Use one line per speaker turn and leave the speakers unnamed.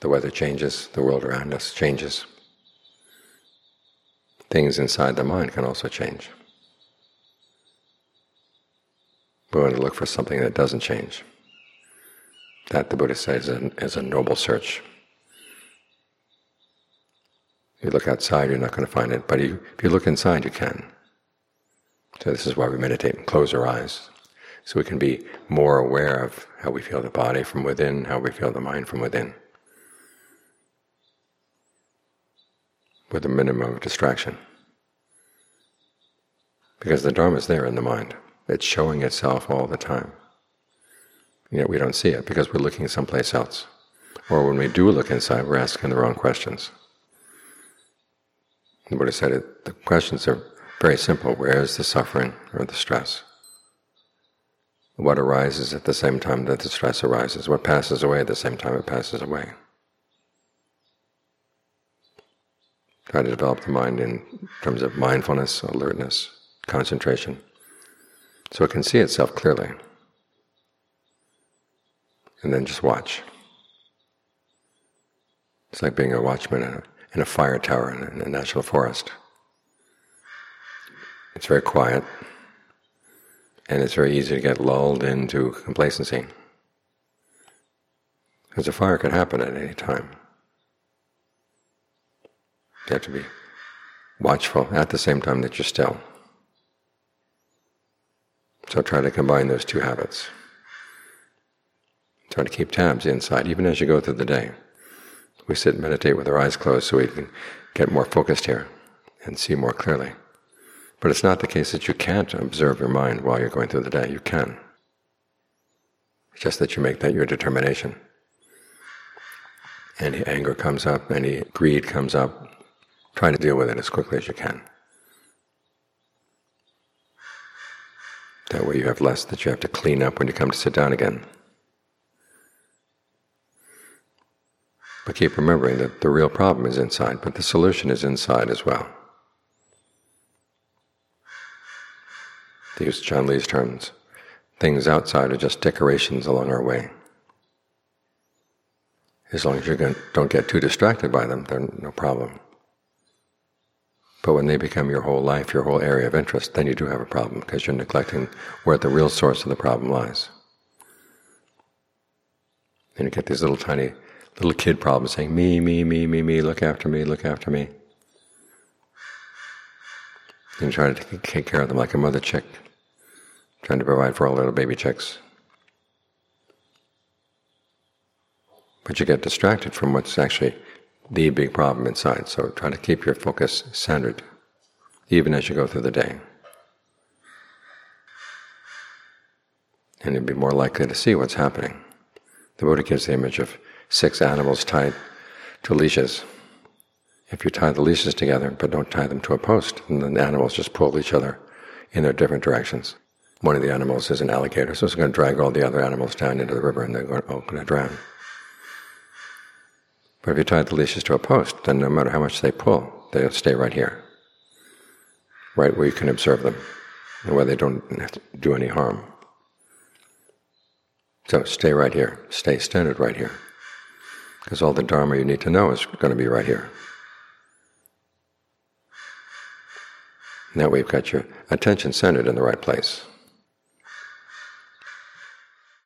The weather changes, the world around us changes. Things inside the mind can also change. We want to look for something that doesn't change. That, the Buddha says, is a noble search. You look outside, you're not going to find it, but if you look inside, you can. So this is why we meditate and close our eyes, so we can be more aware of how we feel the body from within, how we feel the mind from within, with a minimum of distraction. Because the Dharma is there in the mind. It's showing itself all the time. Yet we don't see it because we're looking someplace else. Or when we do look inside, we're asking the wrong questions. The Buddha said the questions are very simple. Where is the suffering or the stress? What arises at the same time that the stress arises? What passes away at the same time it passes away? Try to develop the mind in terms of mindfulness, alertness, concentration, so it can see itself clearly. And then just watch. It's like being a watchman in a fire tower in a national forest. It's very quiet, and it's very easy to get lulled into complacency, because a fire can happen at any time. You have to be watchful at the same time that you're still. So try to combine those two habits. Try to keep tabs inside, even as you go through the day. We sit and meditate with our eyes closed so we can get more focused here and see more clearly. But it's not the case that you can't observe your mind while you're going through the day. You can. It's just that you make that your determination. Any anger comes up, any greed comes up, try to deal with it as quickly as you can. That way you have less that you have to clean up when you come to sit down again. But keep remembering that the real problem is inside, but the solution is inside as well. To use John Lee's terms, things outside are just decorations along our way. As long as you don't get too distracted by them, they're no problem. But when they become your whole life, your whole area of interest, then you do have a problem, because you're neglecting where the real source of the problem lies. And you get these little tiny, little kid problems saying, me, look after me, look after me. And you try to take care of them like a mother chick, trying to provide for all little baby chicks. But you get distracted from what's actually the big problem inside, so try to keep your focus centered, even as you go through the day. And you'll be more likely to see what's happening. The Buddha gives the image of 6 animals tied to leashes. If you tie the leashes together, but don't tie them to a post, and then the animals just pull each other in their different directions. One of the animals is an alligator, so it's going to drag all the other animals down into the river, and they're going to drown. But if you tie the leashes to a post, then no matter how much they pull, they'll stay right here, right where you can observe them, and where they don't do any harm. So stay right here, stay centered right here, because all the Dharma you need to know is going to be right here. And that way you've got your attention centered in the right place.